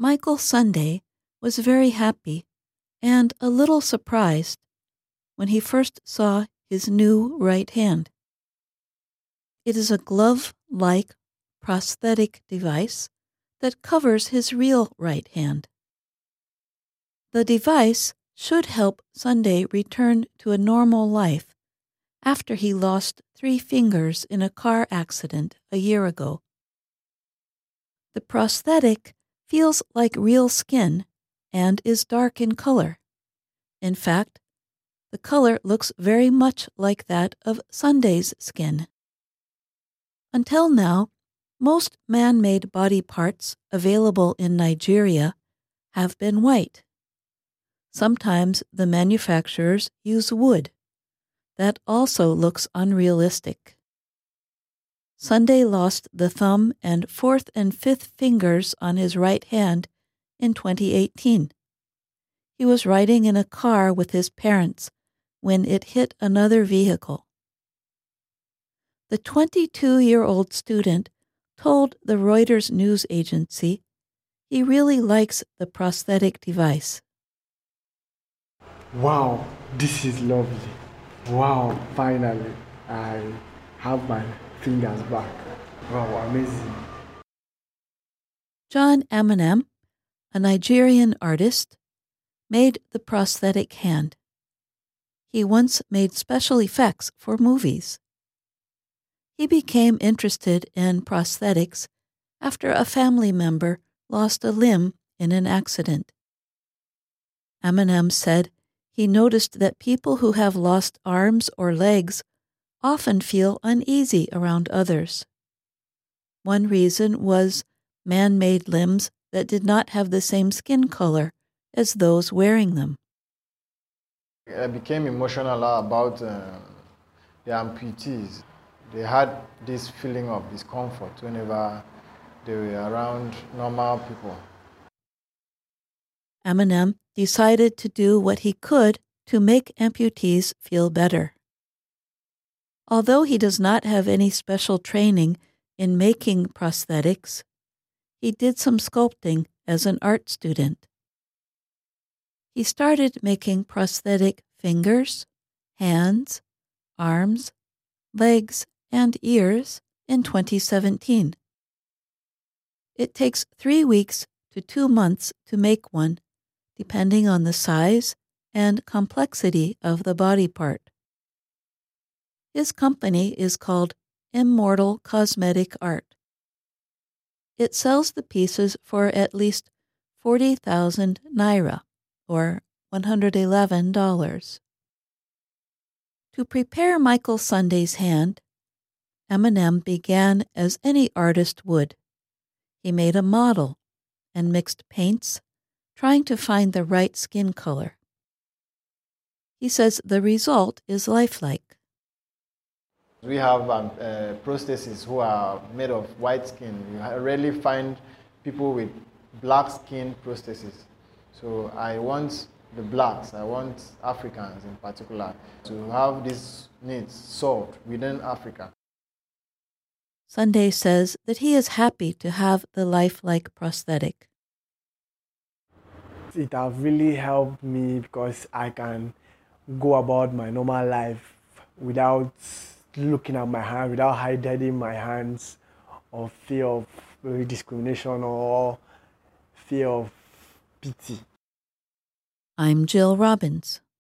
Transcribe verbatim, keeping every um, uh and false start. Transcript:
Michael Sunday was very happy and a little surprised when he first saw his new right hand. It is a glove-like prosthetic device that covers his real right hand. The device should help Sunday return to a normal life after he lost three fingers in a car accident a year ago. The prosthetic feels like real skin and is dark in color. In fact, the color looks very much like that of Sunday's skin. Until now, most man-made body parts available in Nigeria have been white. Sometimes the manufacturers use wood. That also looks unrealistic. Sunday lost the thumb and fourth and fifth fingers on his right hand in twenty eighteen. He was riding in a car with his parents when it hit another vehicle. The twenty-two-year-old student told the Reuters news agency he really likes the prosthetic device. Wow, this is lovely. Wow, finally, I have my fingers back. Wow, amazing. John Eminem, a Nigerian artist, made the prosthetic hand. He once made special effects for movies. He became interested in prosthetics after a family member lost a limb in an accident. Eminem said he noticed that people who have lost arms or legs often feel uneasy around others. One reason was man-made limbs that did not have the same skin color as those wearing them. I became emotional about uh, the amputees. They had this feeling of discomfort whenever they were around normal people. Eminem decided to do what he could to make amputees feel better. Although he does not have any special training in making prosthetics, he did some sculpting as an art student. He started making prosthetic fingers, hands, arms, legs, and ears in twenty seventeen. It takes three weeks to two months to make one, depending on the size and complexity of the body part. His company is called Immortal Cosmetic Art. It sells the pieces for at least forty thousand naira, or one hundred eleven dollars. To prepare Michael Sunday's hand, Eminem began as any artist would. He made a model and mixed paints, trying to find the right skin color. He says the result is lifelike. We have um, uh, prostheses who are made of white skin. You rarely find people with black skin prostheses. So I want the blacks, I want Africans in particular, to have these needs solved within Africa. Sunday says that he is happy to have the lifelike prosthetic. It has really helped me because I can go about my normal life without looking at my hand, without hiding my hands, or fear of discrimination or fear of pity. I'm Jill Robbins.